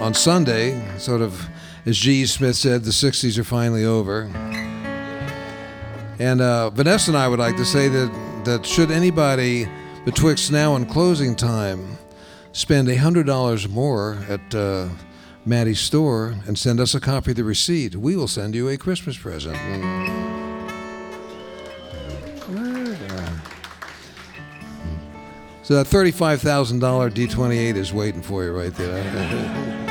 on Sunday, sort of, as G. E. Smith said, the 60s are finally over. And Vanessa and I would like to say that should anybody betwixt now and closing time spend $100 more at Maddie's store and send us a copy of the receipt, we will send you a Christmas present. So that $35,000 D28 is waiting for you right there.